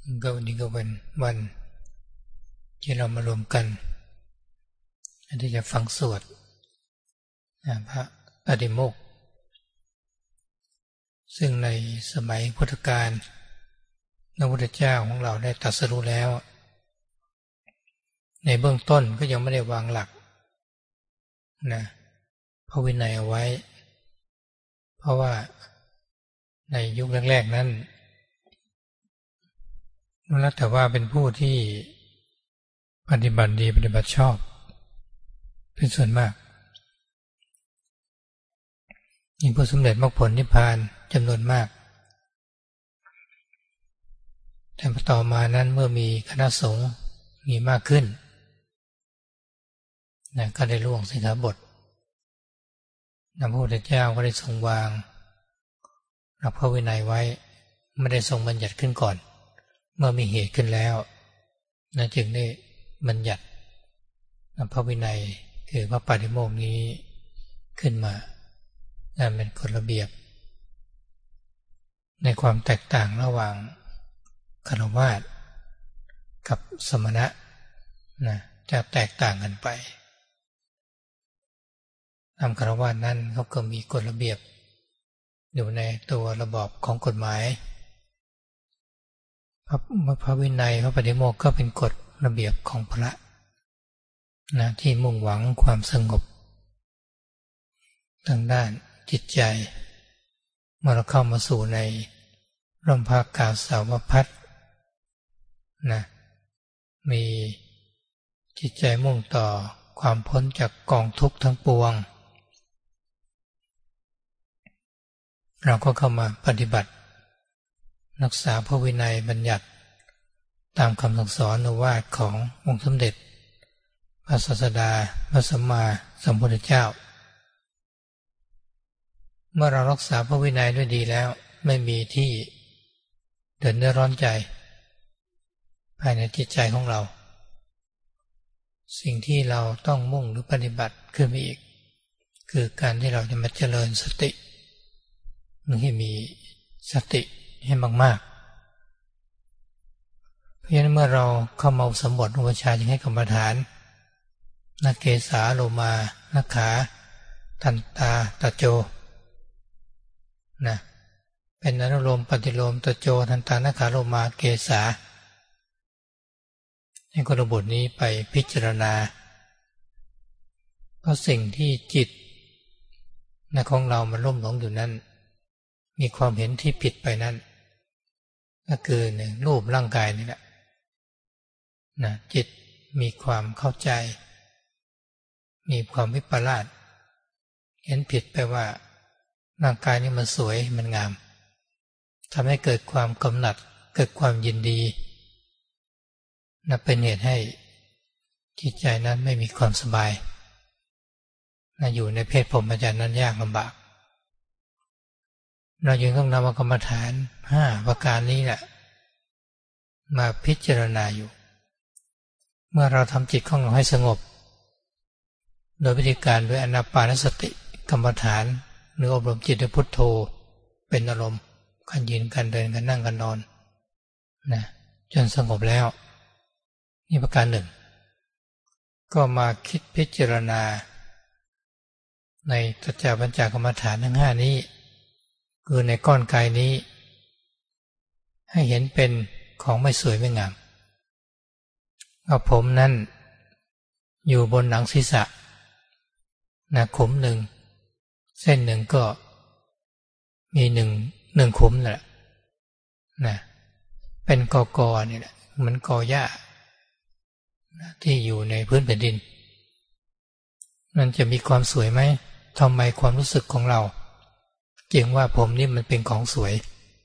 วันนี้ก็เป็นวันที่เรามารวมกันที่จะฟังสวดพระปฏิโมกข์ซึ่งในสมัยพุทธกาลพระพุทธเจ้าของเราได้ตรัสรู้แล้วในเบื้องต้นก็ยังไม่ได้วางหลักพระวินัยเอาไว้เพราะว่าในยุคแรกๆนั้นแล้วแต่ว่าเป็นผู้ที่ปฏิบัติดีปฏิบัติชอบเป็นส่วนมากมีผู้สำเร็จมรรคผลนิพพานจำนวนมากแต่ต่อมานั้นเมื่อมีคณะสงฆ์มีมากขึ้นก็ได้ล่วงสิกขาบทพระพุทธเจ้าก็ได้ทรงวางหลักพระวินัยไว้ไม่ได้ทรงบัญญัติขึ้นก่อนเมื่อมีเหตุขึ้นแล้วจึงได้บัญญัติพระวินัยคือพระปาฏิโมกข์นี้ขึ้นมาเป็นกฎระเบียบในความแตกต่างระหว่างฆราวาสกับสมณะจะแตกต่างกันไปฆราวาสนั้นเขาก็มีกฎระเบียบอยู่ในตัวระบอบของกฎหมายพระวินัยพระปฏิโมกข์ก็เป็นกฎระเบียบของพระที่มุ่งหวังความสงบทางด้านจิตใจเมื่อเราเข้ามาสู่ในร่มผ้ากาสาวพัสมีจิตใจมุ่งต่อความพ้นจากกองทุกข์ทั้งปวงเราก็เข้ามาปฏิบัติรักษาพระวินัยบัญญัติตามคำสั่งสอนโอวาทขององค์สมเด็จพระศาสดาพระสัมมาสัมพุทธเจ้าเมื่อเรารักษาพระวินัยด้วยดีแล้วไม่มีที่เดือดร้อนใจภายในจิตใจของเราสิ่งที่เราต้องมุ่งหรือปฏิบัติขึ้นมาอีกคือการที่เราจะมาเจริญสติให้มีสติให้มากๆเพราะฉะนั้นเมื่อเราเข้ามาสมบทอุปชฌาย์จึงให้กรรมฐานนาเกสาโลมานาขาทันตาตะโจเป็นอนุโลมปฏิโลมตะโจทันตานาขาโลมาเกสาให้กฎบทนี้ไปพิจารณาเพราะสิ่งที่จิตของเรามันลุ่มหลงอยู่นั้นมีความเห็นที่ผิดไปนั้นก็คือรูปร่างกายนี่แหละจิตมีความเข้าใจมีความวิปลาสเห็นผิดไปว่าร่างกายนี้มันสวยมันงามทำให้เกิดความกำหนัดเกิดความยินดีเป็นเหตุให้จิตใจนั้นไม่มีความสบายอยู่ในเพศพรหมจรรย์นั้นยากลำบากเราจึงต้องนำกรรมฐาน5ประการนี้แหละมาพิจารณาอยู่เมื่อเราทำจิตของเราให้สงบโดยวิธีการด้วยอานาปานสติกรรมฐานหรืออบรมจิตด้วยพุทโธเป็นอารมณ์การยืนการเดินการนั่งการนอนจนสงบแล้วนี่ประการหนึ่งก็มาคิดพิจารณาในสัจจะปัญจกรรมฐานทั้ง5นี้คือในก้อนกายนี้ให้เห็นเป็นของไม่สวยไม่งามว่าผมนั้นอยู่บนหนังศีรษะขุมหนึ่งเส้นหนึ่งก็มีหนึ่งขุมนั่นแหละเป็นกอนี่แหละเหมือนกอหญ้าที่อยู่ในพื้นแผ่นดินมันจะมีความสวยไหมทำไมความรู้สึกของเราจึงว่าผมนี่มันเป็นของสวย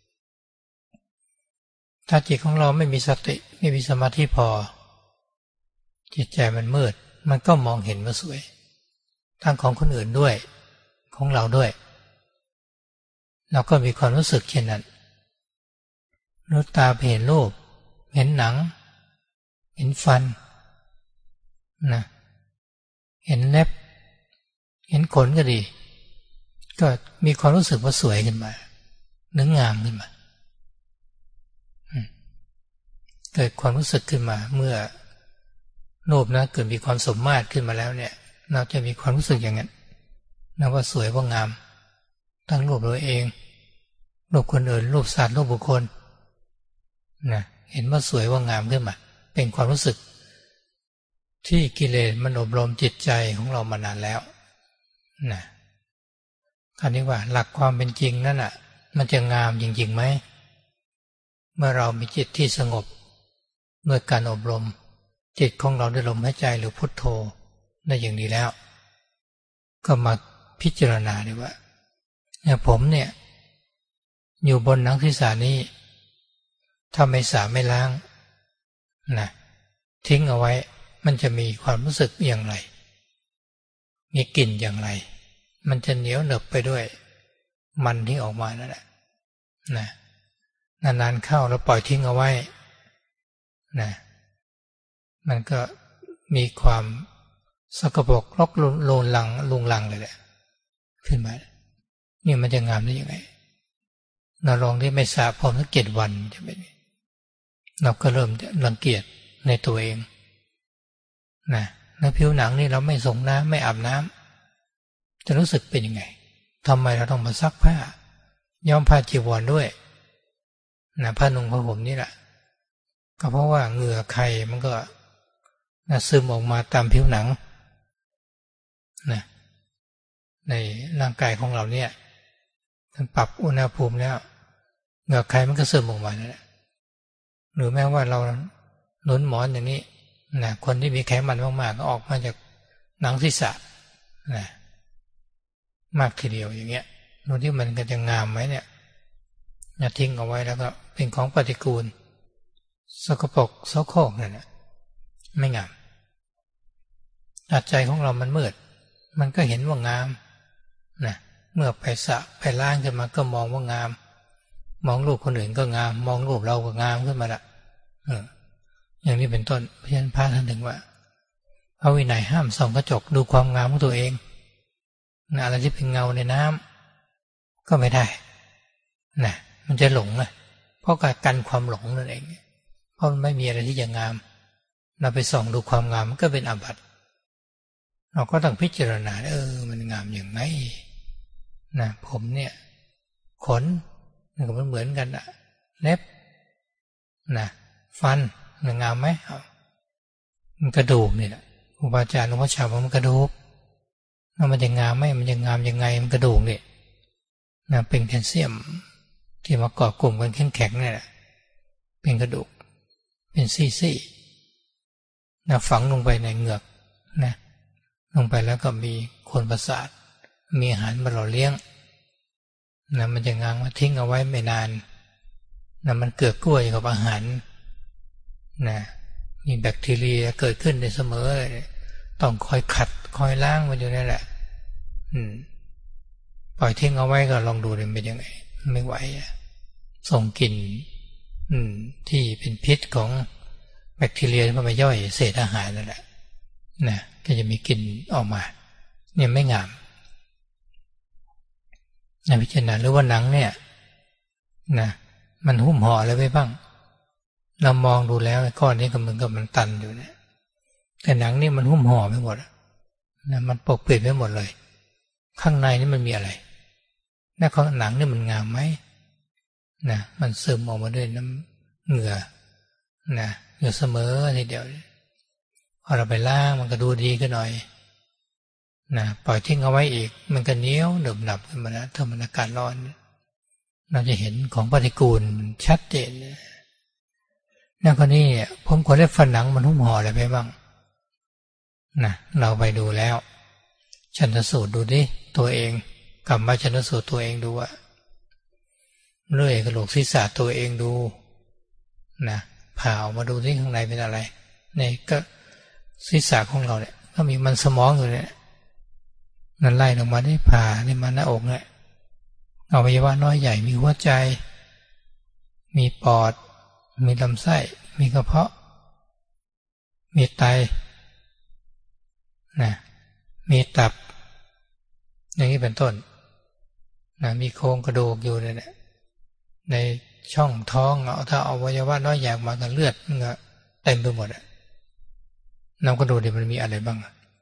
ถ้าจิตของเราไม่มีสติไม่มีสมาธิพอจิตใจมันมืดมันก็มองเห็นว่าสวยทั้งของคนอื่นด้วยของเราด้วยเราก็มีความรู้สึกเช่นนั้นรู้ตาไปเห็นรูปเห็นหนังเห็นฟันเห็นเล็บเห็นขนก็ดีก็มีความรู้สึกว่าสวยขึ้นมานึกงามขึ้นมาเกิดความรู้สึกขึ้นมาเมื่อรูปนะเกิดมีความสมมาตรขึ้นมาแล้วเนี่ยเราจะมีความรู้สึกอย่างนั้นนะว่าสวยว่างามทั้งรูปเราเองรูปคนอื่นรูปสัตว์รูปบุคคลนะเห็นว่าสวยว่างามขึ้นมาเป็นความรู้สึกที่กิเลสมันอบรมจิตใจของเรามานานแล้วนะคราวนี้ว่าหลักความเป็นจริงนั่นน่ะมันจะงามจริงๆไหมเมื่อเรามีจิตที่สงบด้วยการอบรมจิตของเราด้วยลมหายใจหรือพุทโธได้อย่างดีแล้วก็มาพิจารณาดีว่าผมเนี่ยอยู่บนหนังศีรษะนี้ถ้าไม่สระไม่ล้างนะทิ้งเอาไว้มันจะมีความรู้สึกอย่างไรมีกลิ่นอย่างไรมันจะเหนียวเหนบไปด้วยมันที่ออกมานั่นแหละนะนานๆเข้าแล้วปล่อยทิ้งเอาไว้นะมันก็มีความสกปรกรกลุงลังเลยแหละขึ้นมานี่มันจะงามได้ยังไงเราลองที่ไม่สระผมสัก7 วันจะเป็นเราก็เริ่มรังเกียจในตัวเองนะแล้วผิวหนังนี่เราไม่ส่งน้ำไม่อาบน้ำจะรู้สึกเป็นยังไงทำไมเราต้องมาซักผ้าย้อมผ้าจีวรด้วยนะผ้านุ่งผ้าห่มนี่แหละก็เพราะว่าเหงื่อใครมันก็ซึมออกมาตามผิวหนังนะในร่างกายของเราเนี่ยมันปรับอุณหภูมิแล้วเหงื่อใครมันก็ซึมออกมานั่นแหละหรือแม้ว่าเราหนุนหมอนอย่างนี้นะคนที่มีไขมันมากๆก็ออกมาจากหนังศีรษะนะมากทีเดียวอย่างเงี้ยดูที่มันก็จะงามไหมเนี่ยทิ้งเอาไว้แล้วก็เป็นของปฏิกูลสกปรกโสโครกนั่นแหละไม่งามใจของเรามันมืดมันก็เห็นว่างามนะเมื่อไปสระไปล้างขึ้นมาก็มองว่างามมองรูปคนอื่นก็งามมองรูปเราก็งามขึ้นมาละอย่างนี้เป็นต้นเพราะฉะนั้นพระท่านถึงว่าพระวินัยห้ามส่องกระจกดูความงามของตัวเองนะอะไรที่เป็นเงาในน้ำก็ไม่ได้นะมันจะหลงนะเพราะการกันความหลงนั่นเองเพราะมันไม่มีอะไรที่จะงามเราไปส่องดูความงามมันก็เป็นอาบัติเราก็ต้องพิจารณามันงามอย่างไรนะผมเนี่ยขนมันเหมือนกันอะเล็บนะฟันมันงามไหมมันกระดูกนี่แหละครูบาอาจารย์หลวงพ่อชาบอกมันกระดูกมันจะงามไหมมันจะงามยังไงมันกระดูกเนี่ยนะเป็นแคลเซียมที่มาเกาะกลุ่มกันแข็งๆนี่แหละเป็นกระดูกเป็นซี่ๆนะฝังลงไปในเหงือกนะลงไปแล้วก็มีคนประสาทมีอาหารมาหล่อเลี้ยงนะมันจะงางมาทิ้งเอาไว้ไม่นานนะมันเกือกกล้วยกับอาหารนะมีแบคทีเรียเกิดขึ้นในเสมอต้องคอยขัดคอยล้างมันอยู่นั่นแหละปล่อยทิ้งเอาไว้ก็ลองดูเลยเป็นยังไงไม่ไหวส่งกลิ่นที่เป็นพิษของแบคทีเรียที่มันมาย่อยเศษอาหารนั่นแหละนะก็จะมีกลิ่นออกมาเนี่ยไม่งามนะพิจารณาหรือว่าหนังเนี่ยนะมันหุ้มห่ออะไรไว้บ้างเรามองดูแล้วก้อนนี้ก็เหมือนกับมันตันอยู่เนี่ยแต่หนังนี่มันหุ้มห่อไปหมดนะมันปกปิดไว้หมดเลยข้างในนี่มันมีอะไรแล้วของหนังนี่มันงามไหมนะมันซึมออกมาด้วยน้ำเหงื่อนะอยู่เสมอทีเดียวพอเราไปล้างมันก็ดูดีขึ้นหน่อยนะปล่อยทิ้งเอาไว้อีกมันก็เหนียวหนึบหนับขึ้นมาแล้วถ้ามันอากาศร้อนเราจะเห็นของปฏิกูลชัดเจนนั่นคนนี้ผมขนเล็บฟันหนังมันหุ้มห่ออะไรไปบ้างนะเราไปดูแล้วชันสูตรดูดิตัวเองกลับมาชันสูตรตัวเองดูว่าเลื่อยกระโหลกศีรษะตัวเองดูนะผ่าออกมาดูที่ข้างในเป็นอะไรเนี่ยก็ศีรษะของเราเนี่ยก็มีมันสมองอยู่เนี่ยนั่นไล่ลงมาได้ผ่านี่มาหน้าอกเนี่ยอวัยวะน้อยใหญ่มีหัวใจมีปอดมีลำไส้มีกระเพาะมีไตนะมีตับอย่างนี้เป็นต้นนะมีโครงกระดูกอยู่เนี่ยในช่องท้องถ้าอวัยวะน้อยอยากมากันเลือดมันก็เต็มไปหมดอ่ะเราก็ดูดิมันมีอะไรบ้าง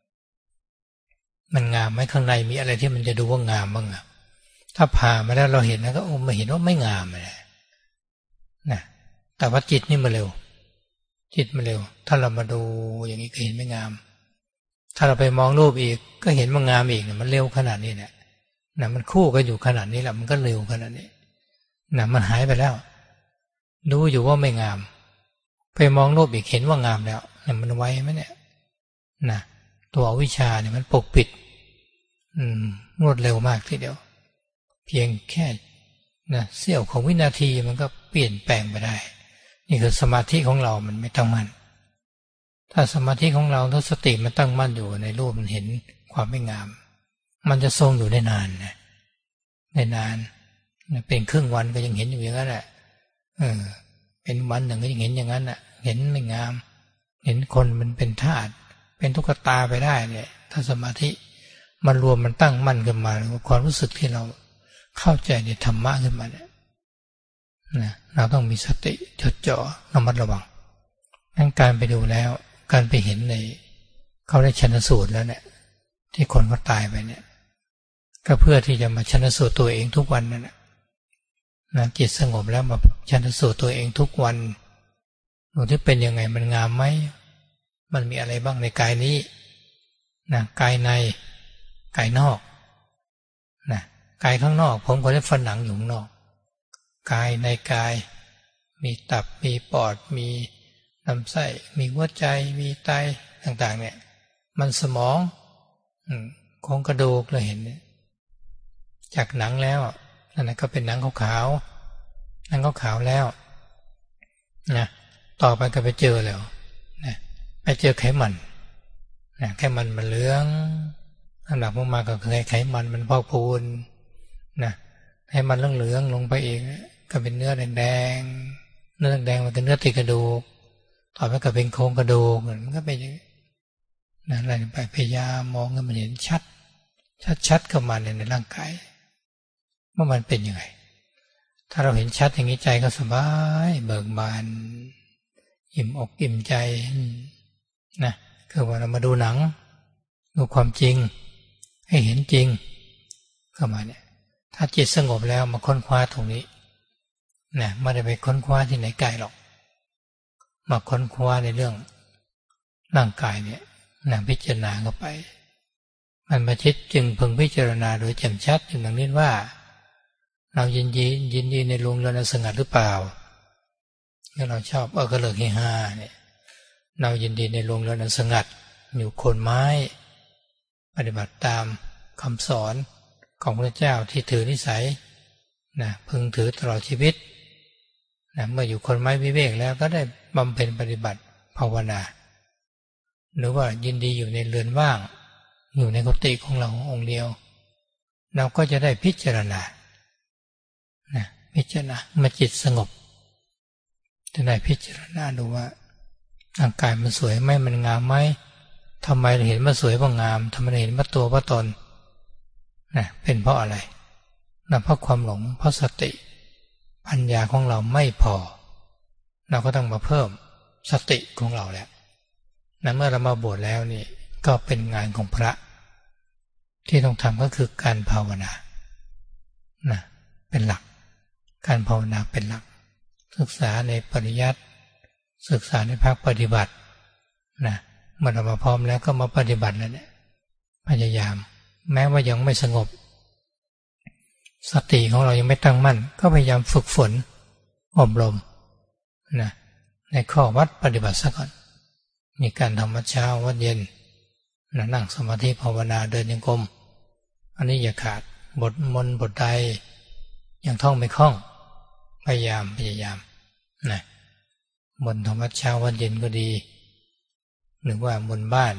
มันงามไหมข้างในมีอะไรที่มันจะดูว่างามบ้างอ่ะถ้าผ่ามาแล้วเราเห็นนะก็มาเห็นว่าไม่งามเลยนะแต่ว่าจิตนี่มันเร็วจิตมันเร็วถ้าเรามาดูอย่างนี้ก็เห็นไม่งามถ้าเราไปมองรูปอีกก็เห็นว่างามอีกเนี่ยมันเร็วขนาดนี้แหละนะมันคู่กันอยู่ขนาดนี้แหละมันก็เร็วขนาดนี้นะมันหายไปแล้วดูอยู่ว่าไม่งามไปมองรูปอีกเห็นว่างามแล้วเนี่ยมันไวไหมเนี่ยนะตัวอวิชชาเนี่ยมันปกปิดรวดเร็วมากทีเดียวเพียงแค่นะเสี้ยวของวินาทีมันก็เปลี่ยนแปลงไปได้นี่คือสมาธิของเรามันไม่ตั้งมั่นถ้าสมาธิของเราถ้าสติมันตั้งมั่นอยู่ในรูปมันเห็นความไม่งามมันจะทรงอยู่ได้นานนะได้นานเป็นครึ่งวันก็ยังเห็นอยู่อย่างนั้นแหละเป็นวันหนึ่งก็ยังเห็นอย่างนั้นน่ะเห็นไม่งามเห็นคนมันเป็นธาตุเป็นตุ๊กตาไปได้เนี่ยถ้าสมาธิมันรวมมันตั้งมั่นขึ้นมาความรู้สึกที่เราเข้าใจในธรรมะขึ้นมาเนี่ยนะเราต้องมีสติจดจ่อระมัดระวังงั้นการไปดูแล้วการไปเห็นในเขาได้ชันสูตรแล้วเนี่ยที่คนเขาตายไปเนี่ยก็เพื่อที่จะมาชันสูตรตัวเองทุกวันนั่นแหละนะจิตสงบแล้วมาชันสูตรตัวเองทุกวันดูที่เป็นยังไงมันงามไหมมันมีอะไรบ้างในกายนี้นะกายในกายนอกนะกายข้างนอกผมก็ได้ฟันหนังอยู่ข้างนอกกายในกายมีตับมีปอดมีลำไส้มีหัวใจมีไตต่างๆเนี่ยมันสมองโครงกระดูกเราเห็นจากหนังแล้วนั่นก็เป็นหนังขาวๆหนังขาวๆแล้วนะต่อไปก็ไปเจอแล้วนะไปเจอไขมันนะไขมันมันเหลืองอันดับลงมาก็คือไขมันมันพอกพูนนะไขมันเหลืองๆลงไปอีกก็เป็นเนื้อแดงๆเนื้อแดงมันก็เนื้อติดกระดูกต่อไปก็เป็นโครงกระดูกมันก็เป็นนะอะไรไปพยายามมองให้มันเห็นชัดเข้ามาในร่างกายว่ามันเป็นยังไงถ้าเราเห็นชัดอย่างนี้ใจก็สบายเบิกบานอิ่มอกอิ่มใจนะคือว่าเรามาดูหนังดูความจริงให้เห็นจริงเข้ามาเนี่ยถ้าจิตสงบแล้วมาค้นคว้าตรงนี้นะไม่ได้ไปค้นคว้าที่ไหนไกลหรอกมาค้นคว้าในเรื่องร่างกายเนี่ยนะพิจารณาเข้าไปมันมาชิดจึงพึงพิจารณาโดยแจ่มชัดอย่างนี้ว่าเรายินดีในโรงเรือนสงัดหรือเปล่าถ้าเราชอบก็เลิกให้ห้าเนี่ยเรายินดีในโรงเรือนสงัดอยู่โคนไม้ปฏิบัติตามคำสอนของพระเจ้าที่ถือนิสัยนะพึงถือตลอดชีวิตนะเมื่ออยู่คนไม้วิเวกแล้วก็ได้บำเพ็ญปฏิบัติภาวนาหรือว่ายินดีอยู่ในเรือนว่างอยู่ในกุฏิของเราองค์เดียวเราก็จะได้พิจารณานะพิจารณาเมื่อจิตสงบจะได้พิจารณาดูว่าร่างกายมันสวยไหมมันงามไหมทำไมเราเห็นว่าสวยว่างามทำไมเราเห็นว่าตัวว่าตนนะเป็นเพราะอะไรนะเพราะความหลงเพราะสติปัญญาของเราไม่พอเราก็ต้องมาเพิ่มสติของเราแหละนะเมื่อเรามาบวชแล้วนี่ก็เป็นงานของพระที่ต้องทำก็คือการภาวนานะเป็นหลักการภาวนาเป็นหลักศึกษาในปริยัติศึกษาในภาคปฏิบัตินะเมื่อเรามาพร้อมแล้วก็มาปฏิบัติแล้วเนี่ยพยายามแม้ว่ายังไม่สงบสติของเรายังไม่ตั้งมั่นก็พยายามฝึกฝนอบรมนะในข้อวัดปฏิบัติซะก่อนมีการทำวัดเช้าวัดเย็นนั่งสมาธิภาวนาเดินจงกรมอันนี้อย่าขาดบทมนต์บทใดยังท่องไม่คล่องพยายามนะมนต์ธรรมวัดเช้าวัดเย็นก็ดีหรือว่ามนต์บ้าน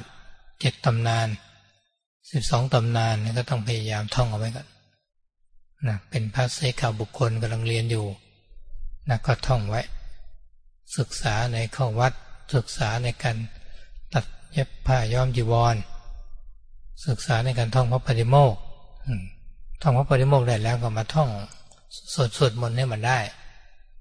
7 ตำนาน12 ตำนานนี่ก็ต้องพยายามท่องเอาไว้ก่อนนะเป็นพระเสขบุคคลกำลังเรียนอยู่นะก็ท่องไว้ศึกษาในข้อวัดศึกษาในการตัดเย็บผ้าย้อมจีวรศึกษาในการท่องพระปฏิโมกข์ท่องพระปฏิโมกข์ได้แล้วก็มาท่องสวดมนต์ให้มันได้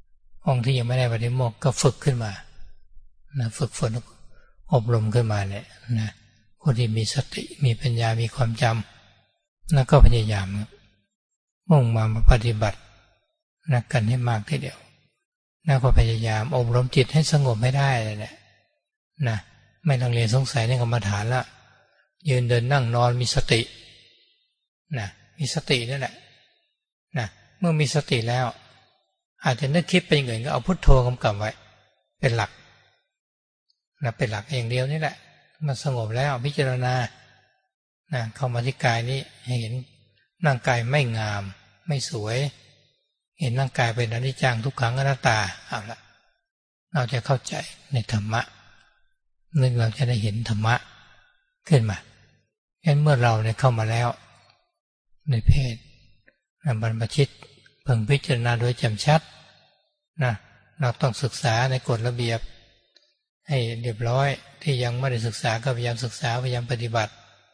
องค์ที่ยังไม่ได้ปฏิโมกข์ก็ฝึกขึ้นมานะฝึกฝนอบรมขึ้นมาเนี่ยนะคนที่มีสติมีปัญญามีความจำแล้วก็พยายามมุ่งมาปฏิบัตินะกันให้มากทีเดียวแล้วก็พยายามอบรมจิตให้สงบไม่ได้เลยแหละนะไม่ต้องเรียนสงสัยในกรรมฐานละยืนเดินนั่งนอนมีสตินะมีสตินั่นแหละนะเมื่อมีสติแล้วอาจจะนึกคิดไปอย่างอื่นก็เอาพุทโธกำกับไว้เป็นหลักนะเป็นหลักอย่างเดียวนี่แหละมันสงบแล้วพิจารณานะเข้ามาที่กายนี้ให้เห็นร่างกายไม่งามไม่สวยเห็นร่างกายเป็นอนิจจังทุกขังอนัตตาเอาละเราจะเข้าใจในธรรมะนึกเราจะได้เห็นธรรมะขึ้นมางั้นเมื่อเราเนี่ยเข้ามาแล้วในเพศบรรพชิตเพิ่งพิจารณาโดยแจ่มชัดนะเราต้องศึกษาในกฎระเบียบให้เรียบร้อยที่ยังไม่ได้ศึกษาก็พยายามศึกษาพยายามปฏิบัติ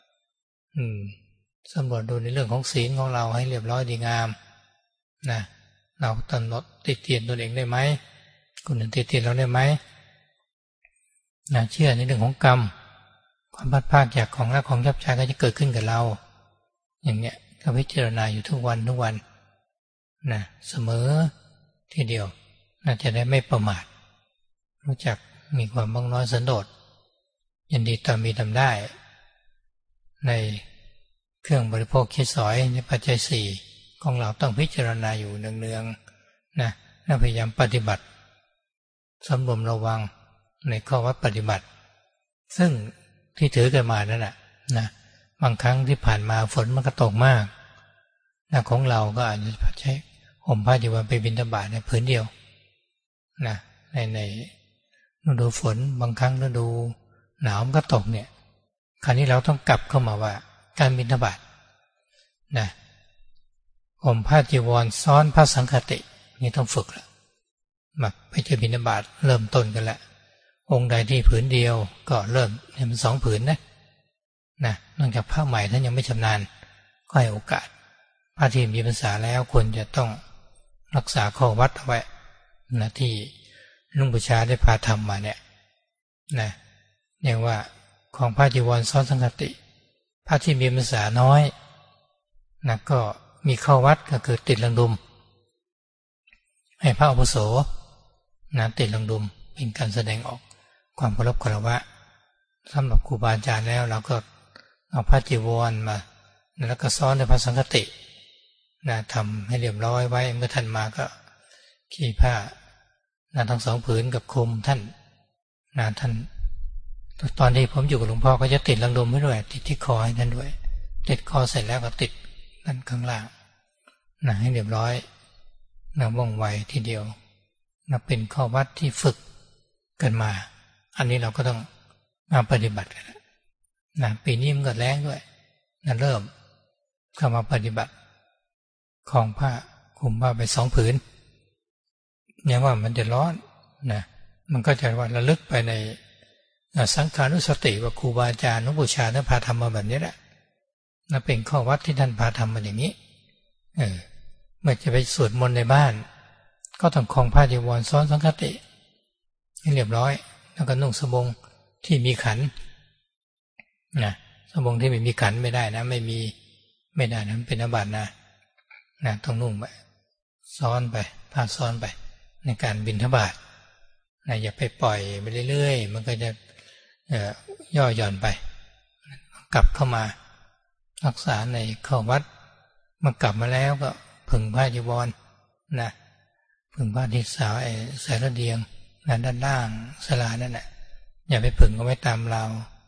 สำรวจดูในเรื่องของศีลของเราให้เรียบร้อยดีงามนะเรากำหนดติเตียนตัวเองได้ไหมคนอื่นติเตียนเราได้ไหมนะเชื่อในเรื่องของกรรมความพัดภาคจากของรักของชับชายก็จะเกิดขึ้นกับเราอย่างเนี้ยก็พิจารณาอยู่ทุกวันนะเสมอทีเดียวน่าจะได้ไม่ประมาทรู้จักมีความบ้างน้อยสันโดษยินดีต่อมีทำได้ในเครื่องบริโภคคิดสอยในปัจจัยสี่ของเราต้องพิจารณาอยู่เนืองๆนะพยายามปฏิบัติสำรวมระวังในข้อวัดปฏิบัติซึ่งที่ถือกันมานั่นแหละนะบางครั้งที่ผ่านมาฝนมันก็ตกมากนะของเราก็อาจจะใช้ห่มผ้าจีวรไปบิณฑบาตในผืนเดียวนะในฤดูฝนบางครั้งฤดูหนาวมันก็ตกเนี่ยคราวนี้เราต้องกลับเข้ามาว่าการบิณฑบาตนะห่มผ้าจีวรซ้อนพระสังฆตินี่ต้องฝึกละมาไปเจอบิณฑบาตเริ่มต้นกันละองค์ใดที่ผืนเดียวก็เริ่มเนี่ยมัน2 ผืนนะเนื่องจากผ้าใหม่ท่านยังไม่ชำนาญก็ให้โอกาสพระที่มีพรรษาแล้วควรจะต้องรักษาข้อวัดเอาไว้นะที่ลุงบูชาได้พาทำมาเนี่ยนะอย่างว่าของผ้าจีวรซ้อนสังฆติพระที่มีพรรษาน้อยนะก็มีข้อวัดก็คือติดลังดุมให้พระอาวุโสนะติดลังดุมเป็นการแสดงออกความเคารพคารวะสำหรับครูบาอาจารย์แล้วเราก็เอาผ้าจีวรมาแล้วก็ซ้อนในพระสังฆตินะทำให้เรียบร้อยไว้เมื่อท่านมาก็ขี่ผ้านะทั้ง2 ผืนกับคลุมท่านนะท่านตอนที่ผมอยู่กับหลวงพ่อก็จะติดลังดุมให้ด้วยติดที่คอให้ท่านด้วยติดคอเสร็จแล้วก็ติดด้านข้างล่างนะให้เรียบร้อยนะว่องไวทีเดียวนะเป็นข้อวัดที่ฝึกกันมาอันนี้เราก็ต้องมาปฏิบัติกันนะปีนี้มันก็แรงด้วยนะเริ่มเข้ามาปฏิบัติของผ้าคลุมผ้าไป2 ผืนเนี่ยว่ามันจะร้อนนะมันก็จะว่าระลึกไปในสังขานุสติว่าครูบาอาจารย์หลวงปู่ชาท่านพาทำมาแบบนี้แหละนะเป็นข้อวัดที่ท่านพาทำมาอย่างนี้เมื่อจะไปสวดมนต์ในบ้านก็ต้องคล้องผ้าจีวรซ้อนสังฆติให้เรียบร้อยแล้วก็นุ่งสบงที่มีขันนะสบงที่ไม่มีขันไม่ได้นะไม่ได้นะเป็นอาบัตินะต้องนุ่งไปซ้อนไปผ้าซ้อนไปในการบิณฑบาตนะอย่าไปปล่อยไปเรื่อยๆมันก็จะย่อหย่อนไปกลับเข้ามารักษาในข้อวัดมากลับมาแล้วก็ผึ่งผ้าจีวรนะผึ่งผ้าที่สายระเดียงนะด้านล่างศาลานั่นแหละอย่าไปผึ่งก็ไว้ตามเรา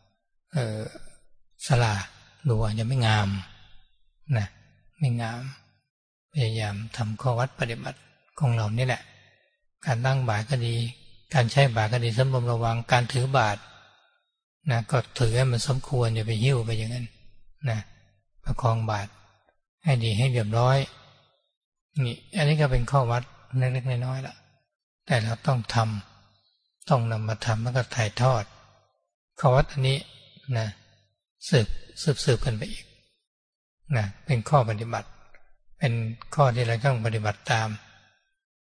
ศาลาดูว่าจะไม่งามนะไม่งามพยายามทำข้อวัดปฏิบัติของเรานี่แหละการตั้งบาตรก็ดีการใช้บาตรก็ดีสำรวมระวังการถือบาตรนะก็ถือให้มันสมควรอย่าไปหิ้วไปอย่างนั้นนะประคองบาตรให้ดีให้เรียบร้อยนี่อันนี้ก็เป็นข้อวัดเล็กๆน้อยๆละแต่เราต้องทำต้องนำมาทำแล้วก็ถ่ายทอดข้อวัดอันนี้นะสืบกันไปอีกนะเป็นข้อปฏิบัติเป็นข้อที่เราต้องปฏิบัติตาม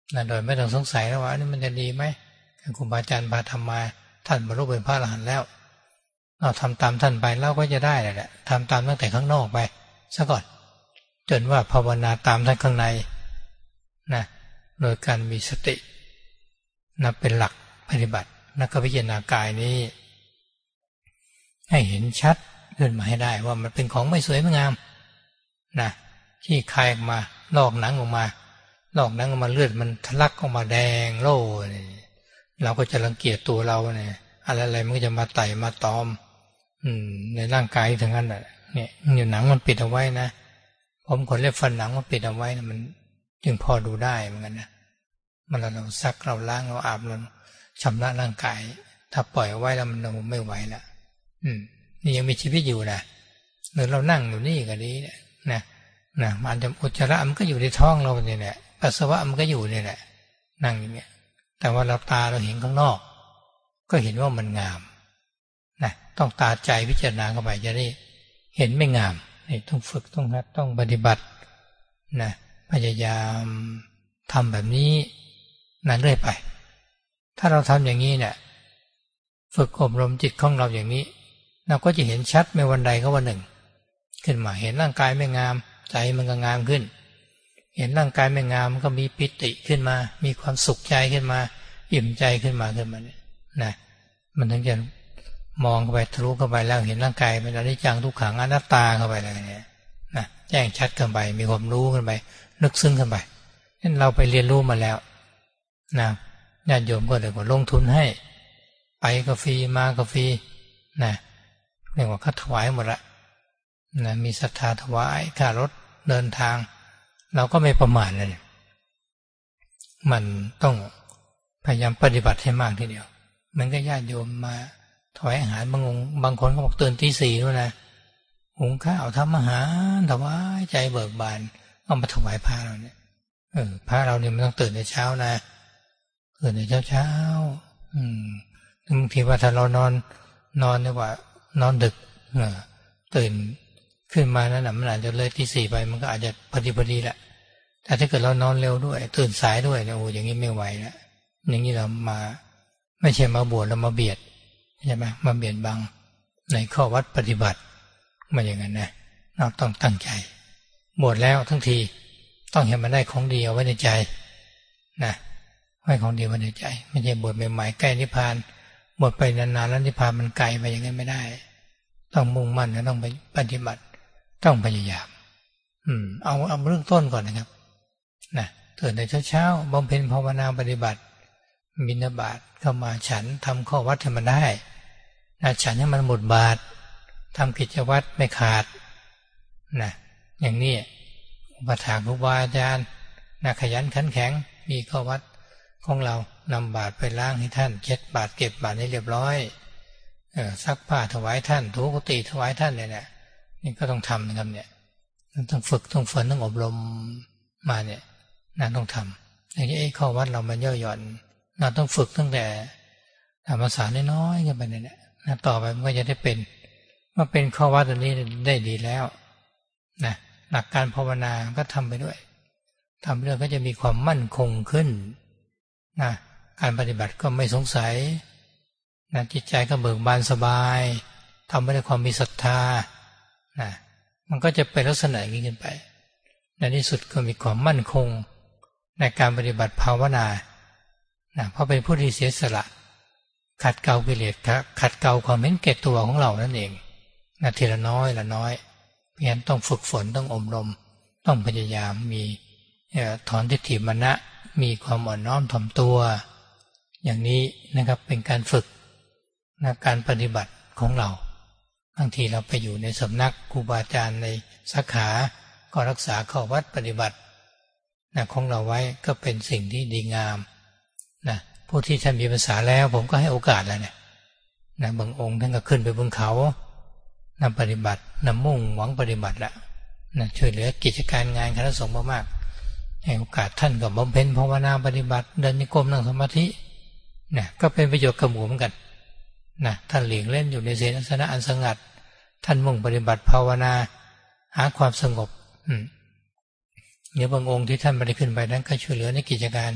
โดยไม่ต้องสงสัยแล้วว่านี่มันจะดีไหมครูบาอาจารย์พาทำมาท่านบรรลุเป็นพระอรหันต์แล้วเราทำตามท่านไปเราก็จะได้แหละทำตามตั้งแต่ข้างนอกไปซะก่อนจนว่าภาวนาตามท่านข้างในนะโดยการมีสตินะเป็นหลักปฏิบัตินักพิจารณากายนี้ให้เห็นชัดขึ้นมาให้ได้ว่ามันเป็นของไม่สวยไม่งามนะที่คายออกมาลอกหนังออกมาเลือดมันทะลักออกมาแดงโล่เราก็จะรังเกียจตัวเราเนี่ยอะไรมันก็จะมาไต่มาตอมในร่างกายถึงนั้นเนี่ยอยู่หนังมันปิดเอาไว้นะผมขนเล็บฟันหนังมันปิดเอาไว้นะมันจึงพอดูได้เหมือนกันนะมันเราซักเราล้างเราอาบเราชำระร่างกายถ้าปล่อยเอาไว้แล้วมันไม่ไหวละนี่ยังมีชีวิตอยู่นะหรือเรานั่งอยู่นี่ก็ดีนะมันจะอุจจาระมันก็อยู่ในท้องเราเนี่ยแหละปัสสาวะมันก็อยู่เนี่ยแหละนั่งอย่างเงี้ยแต่ว่าเราเห็นข้างนอกก็เห็นว่ามันงามนะต้องตาใจพิจารณาเข้าไปจะได้เห็นไม่งามนี่ต้องฝึกต้องหัดต้องปฏิบัตินะพยายามทำแบบนี้นั่นเรื่อยไปถ้าเราทำอย่างนี้เนี่ยฝึกอบรมจิตของเราอย่างนี้เราก็จะเห็นชัดไม่วันใดก็วันหนึ่งขึ้นมาเห็นร่างกายไม่งามใจมันก็งามขึ้นเห็นร่างกายไม่งามมันก็มีปิติขึ้นมามีความสุขใจขึ้นมาอิ่มใจขึ้นมาเนี่ยนะมันถึงจะมองเข้าไปทะลุเข้าไปแล้วเห็นร่างกายเป็นอนิจจังทุกขังอนัตตาเข้าไปอะไรเนี่ยนะแจ้งชัดขึ้นไปมีความรู้ขึ้นไปลึกซึ้งขึ้นไปนั่นเราไปเรียนรู้มาแล้วนะญาติโยมก็เลยลงทุนให้ไปก็ฟรีมาก็ฟรีนะเรียกว่าเขาถวายหมดละนะมีศรัทธาถวายค่ารถเดินทางเราก็ไม่ประมาทเลยมันต้องพยายามปฏิบัติให้มากทีเดียวมันก็ญาติโยมมาถวายอาหารบางคนก็บอกตื่นตี 4ด้วยนะหุงข้าวทำอาหารถวายใจเบิกบานเอามาถวายพระเราเนี่ยพระเราเนี่ยมันต้องตื่นในเช้านะตื่นในเช้าบางทีว่าถ้าเรานอนเนี่ยว่านอนดึกตื่นขึ้นมานั่นแหละมันอาจจะเลยตี 4ไปมันก็อาจจะพอดีแหละแต่ถ้าเกิดเรานอนเร็วด้วยตื่นสายด้วยเนี่ยโอ้อย่างนี้ไม่ไหวแล้วอย่างนี้เรามาไม่ใช่มาบวชเรามาเบียดใช่ไหมมาเบียดบังในข้อวัดปฏิบัติมาอย่างนั้นนะเราต้องตั้งใจบวชแล้วทั้งทีต้องเห็นมันได้ของดีเอาไว้ในใจนะไว้ของดีไว้ในใจไม่ใช่บวชใหม่ๆใกล้นิพพานบวชไปนานๆแล้วนิพพานมันไกลไปอย่างนั้นไม่ได้ต้องมุ่งมั่นและต้องไปปฏิบัติต้องพยายามเอาเรื่องต้นก่อนนะครับนะตื่นในเช้าบำเพ็ญภาวนาปฏิบัติบิณฑบาตเข้ามาฉันทำข้อวัดให้มันได้นะฉันให้มันหมดบาททำกิจวัตรไม่ขาดนะอย่างนี้อุปถากครูบาอาจารย์นะขยันขันแข็งมีข้อวัดของเรานำบาตรไปล้างให้ท่านเช็ดบาตรเก็บบาตรให้เรียบร้อยซักผ้าถวายท่านถูกุฏิถวายท่านเนี่ยนี่ก็ต้องทำนะครับเนี่ยต้องฝึกต้องฝนต้องอบรมมาเนี่ยนั่นต้องทำอย่างนี้ข้อวัดเรามันย่อหย่อนเราต้องฝึกตั้งแต่ธรรมศาสตร์น้อยๆกันไปเนี่ยนะต่อไปมันก็จะได้เป็นว่าเป็นข้อวัดตัวนี้ได้ดีแล้วนะหลักการภาวนาก็ทำไปด้วยทำเรื่องก็จะมีความมั่นคงขึ้นนะการปฏิบัติก็ไม่สงสัยนะจิตใจก็เบิกบานสบายทำไปด้วยความมีศรัทธานะมันก็จะเป็นลักษณะอย่างนี้ขึ้นไปในที่สุดก็มีความมั่นคงในการปฏิบัติภาวนานะเพราะเป็นผู้ที่เสียสละขัดเกลากิเลสขัดเกลาความเห็นแก่ตัวของเรานั่นเองนะทีละน้อยละน้อยเพราะฉะนั้นต้องฝึกฝนต้องอบรมต้องพยายามมีถอนทิฏฐิมานะมีความอ่อนน้อมถ่อมตัวอย่างนี้นะครับเป็นการฝึกนะการปฏิบัติของเราบางทีเราไปอยู่ในสำนักครูบาอาจารย์ในสาขาก็รักษาข้อวัดปฏิบัตินะของเราไว้ก็เป็นสิ่งที่ดีงามนะผู้ที่ท่านมีภาษาแล้วผมก็ให้โอกาสแล้วเนี่ยนะบางองค์ท่านก็ขึ้นไปบนเขานำปฏิบัตินำมุ่งหวังปฏิบัติละนะช่วยเหลือกิจการงานคณะสงฆ์มากๆให้โอกาสท่านกับบำเพ็ญภาวนาปฏิบัติเดินนิกรมนั่งสมาธินะก็เป็นประโยชน์กับหมู่เหมือนกันนะท่านหลีกเล่นอยู่ในเสนาสนะอันสงัดท่านมุ่งปฏิบัติภาวนาหาความสงบเดี๋ยวบางองค์ที่ท่านไม่ได้ขึ้นไปนั้นก็ช่วยเหลือในกิจการ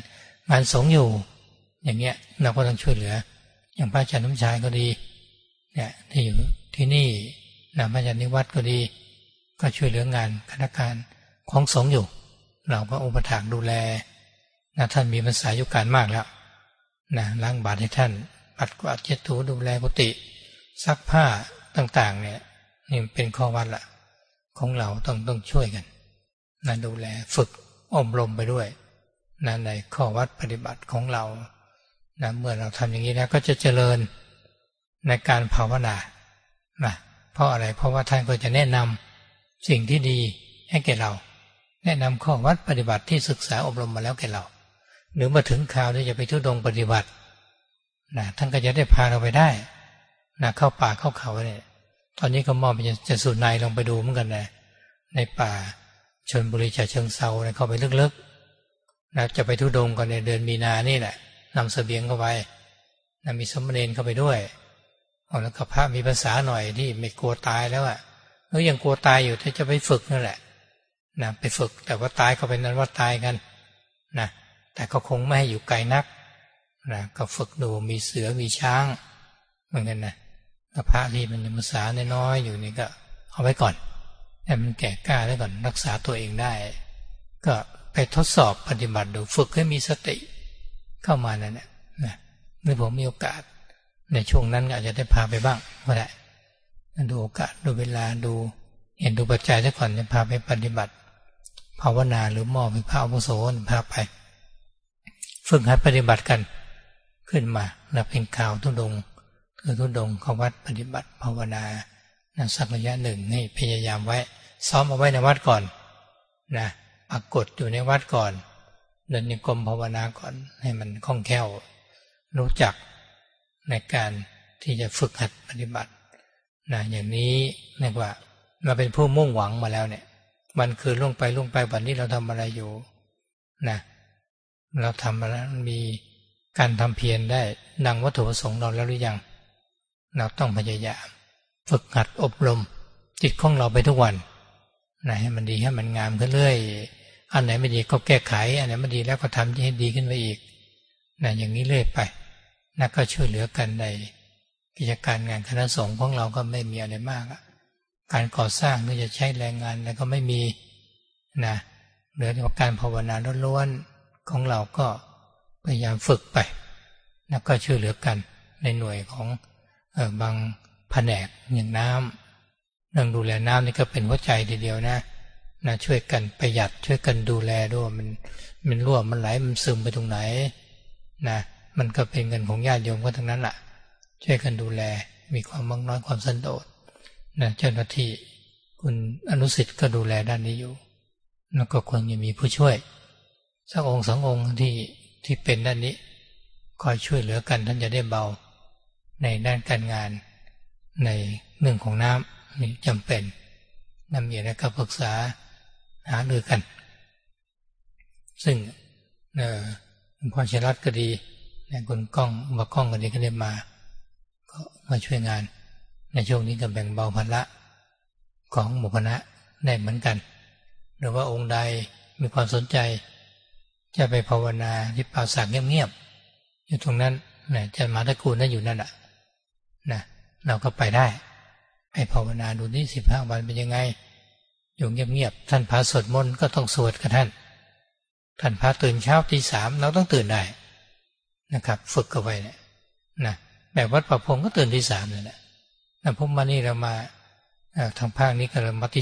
งานสงฆ์อยู่อย่างเงี้ยเราก็ต้องช่วยเหลืออย่างพระอาจารย์น้ำชายก็ดีเนี่ยที่อยู่ที่นี่นะพระอาจารย์นิวัฒน์ก็ดีก็ช่วยเหลืองานคณะการของสงฆ์อยู่เราก็อุปถัมภ์ดูแลนะท่านมีพรรษายุการมากแล้วนะล้างบาตรให้ท่านปัดกวาดเช็ดถูดูแลกุฏิซักผ้าต่างๆเนี่ยนี่เป็นข้อวัดละของเราต้องช่วยกันนะดูแลฝึกอบรมไปด้วยนะในข้อวัดปฏิบัติของเรานะเมื่อเราทำอย่างนี้แล้วก็จะเจริญในการภาวนานะเพราะอะไรเพราะว่าท่านก็จะแนะนำสิ่งที่ดีให้แก่เราแนะนำข้อวัดปฏิบัติที่ศึกษาอบรมมาแล้วแก่เราหรือมาถึงคราวที่จะไปทุดงปฏิบัตินะท่านก็จะได้พาเราไปได้นะเข้าป่าเข้าเขาเนี่ยตอนนี้ก็มอบไปจะสุดในลงไปดูเหมือนกันนะในป่าชลบุรีฉะเชิงเทราเนี่ยเข้าไปลึกๆนะจะไปทุดงกันในเดือนมีนานี่แหละนำเสบียงเข้าไปนะมีสมณเณรเข้าไปด้วยแล้วก็พระมีภาษาหน่อยที่ไม่กลัวตายแล้วแล้วยังกลัวตายอยู่ถ้าจะไปฝึกนั่นแหละนะไปฝึกแต่ว่าตายก็เป็นนั้นว่าตายกันนะแต่ก็คงไม่ให้อยู่ไกลนักนะก็ฝึกดูมีเสือมีช้างเหมือนกันนะพระที่มันภาษาน้อยๆอยู่นี่ก็เอาไว้ก่อนให้มันแก่กล้าไว้ก่อนรักษาตัวเองได้ก็ไปทดสอบปฏิบัติดูฝึกให้มีสติเข้ามานั่นแหละนะเมื่อผมมีโอกาสในช่วงนั้นอาจจะได้พาไปบ้างก็ได้ดูโอกาสดูเวลาดูเห็นดูปัจจัยซะก่อนจะพาไปปฏิบัติภาวนาหรือมอบให้พระอาวุโสพาไปฝึกให้ปฏิบัติกันขึ้นมาแล้วเป็นข่าวทุดงเข้าวัดปฏิบัติภาวนาสักระยะหนึ่งให้พยายามไว้ซ้อมเอาไว้ในวัดก่อนนะปรากฏอยู่ในวัดก่อนเดินนิกรมภาวนาก่อนให้มันคล่องแคล่วรู้จักในการที่จะฝึกหัดปฏิบัตินะอย่างนี้เรียกว่าเราเป็นผู้มุ่งหวังมาแล้วเนี่ยมันคือล่วงไปวันนี้เราทำอะไรอยู่นะเราทำแล้วมีการทำเพียรได้ดังวัตถุประสงค์เราแล้วหรือยังเราต้องพยายามฝึกหัดอบรมจิตของเราไปทุกวันนะให้มันดีให้มันงามขึ้นเรื่อยอันไหนไม่ดีก็แก้ไขอันไหนไม่ดีแล้วก็ทำให้ดีขึ้นไปอีกนะอย่างนี้เรื่อยไปนะก็ช่วยเหลือกันในกิจการงานคณะสงฆ์ของเราก็ไม่มีอะไรมากการก่อสร้างก็จะใช้แรงงานแล้วก็ไม่มีนะเหลือแต่การภาวนาล้วนๆของเราก็พยายามฝึกไปแล้วก็ช่วยเหลือกันในหน่วยของบางแผนกอย่างน้ำเรื่องดูแลน้ำนี่ก็เป็นหัวใจทีเดียวนะช่วยกันประหยัดช่วยกันดูแลด้วยมันรั่วมันไหลมันซึมไปตรงไหนนะมันก็เป็นเงินของญาติโยมก็ทั้งนั้นแหละช่วยกันดูแลมีความมากน้อยความสันโดษนะเจ้าหน้าที่คุณอนุสิทธิ์ก็ดูแลด้านนี้อยู่แล้วก็ควรจะมีผู้ช่วยสักองค์สององค์ที่เป็นด้านนี้คอยช่วยเหลือกันท่านจะได้เบาในด้านการงานในเรื่องของน้ำนี่จำเป็นนำมีอะไรก็ปรึกษาหารือกันซึ่งหลวงพ่อชรัตน์ก็ดีคุณก้องมาก้องก็ดีก็ได้มาช่วยงานในช่วงนี้ก็แบ่งเบาภาระของหมู่คณะได้เหมือนกันหรือว่าองค์ใดมีความสนใจจะไปภาวนาที่ป่าสักเงียบๆอยู่ตรงนั้นจะมาตะกูลนั่นอยู่นั่นแหละนะเราก็ไปได้ไปภาวนาดูนี่15 วันเป็นยังไงอยู่เงียบๆท่านพาสวดมนต์ก็ต้องสวดกับท่านพาตื่นเช้าตี 3เราต้องตื่นได้นะครับฝึกกันไว้เนี่ยนะแบบวัดประพงก็ตื่นตี 3เลยนะพวกมานี่เรามาทางภาคนี้ก็เรามาตี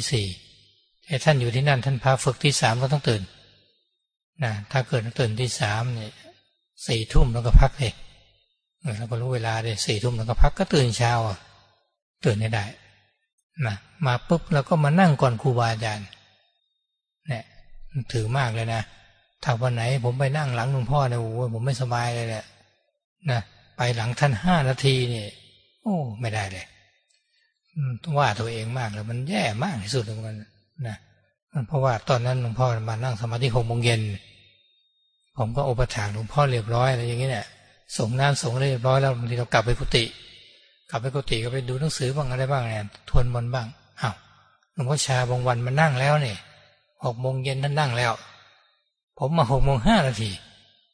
4แต่ท่านอยู่ที่นั่นท่านพาฝึกตี 3ก็ต้องตื่นนะถ้าเกิดตื่นตี 3เนี่ย4 ทุ่มเราก็พักเลยเราก็รู้เวลาเลย4 ทุ่มเราก็พักก็ตื่นเช้าตื่นได้นะมาปุ๊บเราก็มานั่งก่อนครูบาอาจารย์เนี่ยถือมากเลยนะถ้าวันไหนผมไปนั่งหลังหลวงพ่อเนี่ยโอ้ผมไม่สบายเลยแหละนะไปหลังท่าน5 นาทีนี่โอ้ไม่ได้เลยต้องว่าตัวเองมากเลยมันแย่มากที่สุดเลยมันนะเพราะว่าตอนนั้นหลวงพ่อมานั่งสมาธิ6 โมงเย็นผมก็อุปถากหลวงพ่อเรียบร้อยอะไรอย่างนี้เนี่ยส่งน้ำส่งเรียบร้อยแล้วบางทีเรากลับไปกุฏิก็ไปดูหนังสือบ้างอะไรบ้างเนี่ยทวนมนต์บ้างอ้าวหลวงพ่อชาบางวันมานั่งแล้วเนี่ย6 โมงเย็นท่านนั่งแล้วผมมา6 โมง 5 นาที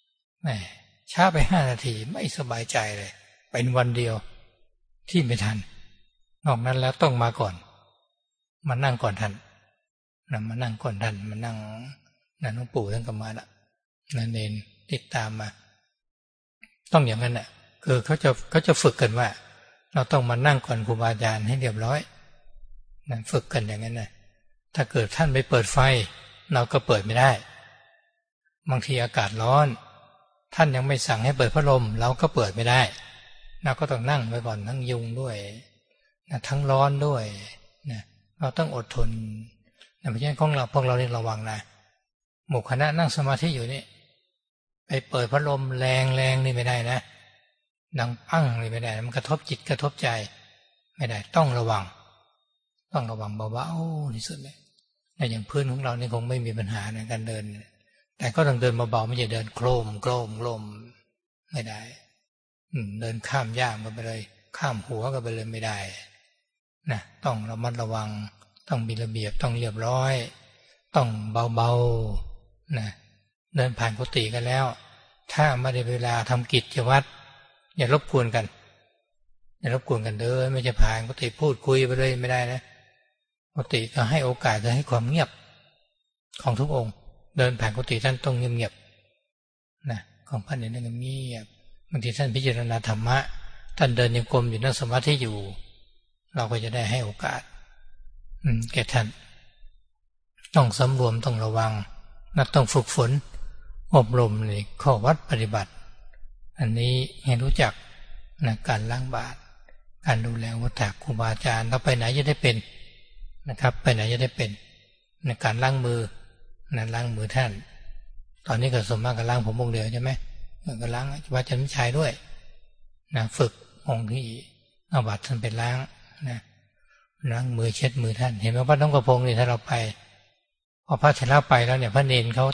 แหมช้าไป5 นาทีไม่สบายใจเลยเป็นวันเดียวที่ไม่ทันนอกนั้นแล้วต้องมาก่อนมานั่งก่อนท่านมานั่งก่อนท่านมานั่งหลวงปู่ท่านก็มาละเนนติดตามมาต้องอย่างนั้นน่ะคือเขาจะฝึกกันว่าเราต้องมานั่งก่อนครูบาอาจารย์ให้เรียบร้อยนั่นฝึกกันอย่างนั้นน่ะถ้าเกิดท่านไปเปิดไฟเราก็เปิดไม่ได้บางทีอากาศร้อนท่านยังไม่สั่งให้เปิดพัดลมเราก็เปิดไม่ได้เราก็ต้องนั่งไว้ก่อนทั้งยุงด้วยทั้งร้อนด้วยเราต้องอดทนเพราะฉะนั้นของเราพวกเรานี่ระวังนะหมู่คณะนั่งสมาธิอยู่นี่ไปเปิดพัดลมแรงนี่ไม่ได้นะดังปั้งนี่ไม่ได้มันกระทบจิตกระทบใจไม่ได้ต้องระวังเบาๆที่สุดเลยอย่างพื้นของเรานี่คงไม่มีปัญหาในการเดินแต่ก็ต้องเดินเบาๆไม่ใช่เดินโครมไม่ได้เดินข้ามย่ามกันไปเลยข้ามหัวกันไปเลยไม่ได้นะต้องระมัดระวังต้องมีระเบียบต้องเรียบร้อยต้องเบาๆนะเดินผ่านกุฏิกันแล้วถ้าไม่ได้เวลาทำกิจวัตรอย่ารบกวนกันเดินไม่จะผ่านกุฏิพูดคุยไปเลยไม่ได้นะกุฏิก็ให้โอกาสจะให้ความเงียบของทุกองค์เดินผ่านกุฏิท่านต้องเงียบๆนะของพระเนี่ยนั่งเงียบบางทีท่านพิจารณาธรรมะท่านเดินยังกรมอยู่นั่งสมาธิอยู่เราก็จะได้ให้โอกาสแก่ท่านต้องสำรวมต้องระวังต้องฝึกฝนอบรมในข้อวัดปฏิบัติอันนี้ให้รู้จักการล้างบาตรการดูแลวัฏฏะครูบาอาจารย์เราไปไหนจะได้เป็นนะครับไปไหนจะได้เป็นในการล้างมือล้างมือท่านตอนนี้ก็สมมากก็ล้างผมองค์เดียวใช่ไหมก็ล้างวัดจันทร์ชัยด้วยฝึกองค์ที่เอาบาตรท่านไปล้างล้างมือเช็ดมือท่านเห็นไหมว่าน้องกระพงนี่ถ้าเราไปพอพระเถระไปแล้วเนี่ยพระเนรเขา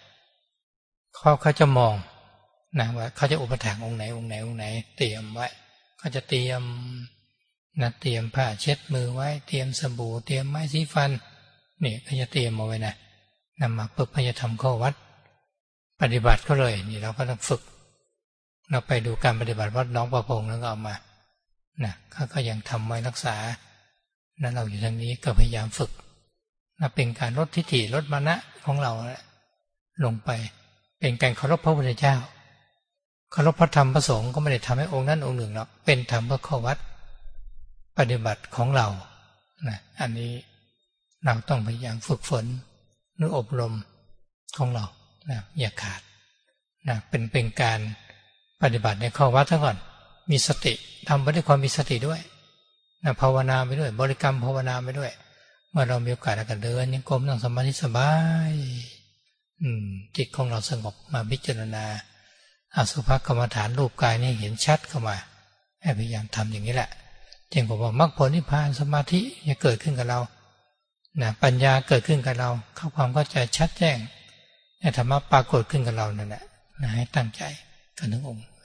จะมองว่าเขาจะอุปถัมภ์องค์ไหนเตรียมไว้เขาจะเตรียมผ้าเช็ดมือไว้เตรียมสบู่เตรียมไม้สีฟันนี่เขาจะเตรียมเอาไว้นำมาปุ๊บเขาจะทำข้อวัดปฏิบัติก็เลยนี่เราก็ต้องฝึกเราไปดูการปฏิบัติวัดน้องประพงแล้วก็เอามาเขาก็ยังทำไว้รักษาแล้วเราอยู่ทางนี้ก็พยายามฝึกเป็นการลดทิฏฐิลดมานะของเราลงไปเป็นการเคารพพระพุทธเจ้าเคารพพระธรรมพระสงฆ์ก็ไม่ได้ทำให้องค์นั้นองค์หนึ่งหรอกเป็นธรรมเพื่อข้อวัดปฏิบัติของเราอันนี้เราต้องพยายามฝึกฝนหรืออบรมของเราอย่าขาดเป็นการปฏิบัติในข้อวัดซะก่อนมีสติทำไปด้วยความมีสติด้วยภาวนาไปด้วยบริกรรมภาวนาไปด้วยเมื่อเรามีโอกาสก็เดินยังกรมนั่งสมาธิสบายจิตของเราสงบมาพิจารณาอสุภกรรมฐานรูปกายนี่เห็นชัดเข้ามาให้พยายามทำอย่างนี้แหละจึงบอกว่ามรรคผลนิพพานสมาธิจะเกิดขึ้นกับเราปัญญาเกิดขึ้นกับเราเข้าความเข้าใจชัดแจ้งธรรมะปรากฏขึ้นกับเรานั่นแหละให้ตั้งใจกันทั้งองค์